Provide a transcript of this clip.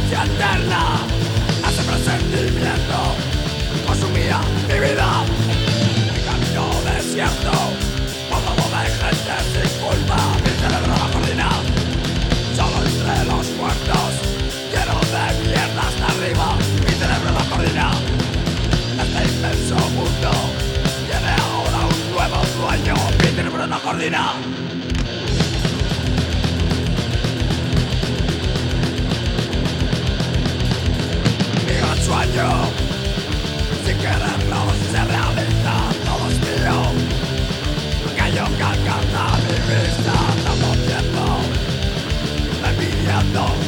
angustia eterna. Ese presentimiento consumía mi vida. Mi camino desierto, poblado de gente sin culpa. Mi cerebro no coordina, solo entre los muertos, lleno de mierda hasta arriba. Mi cerebro no coordina. Este inmenso mundo tiene ahora un nuevo dueño. Mi cerebro no coordina. Mi gran sueño, sin quererlo, se realiza. Todo es mío. Aquello que alcanza mi vista, tanto tiempo envidiando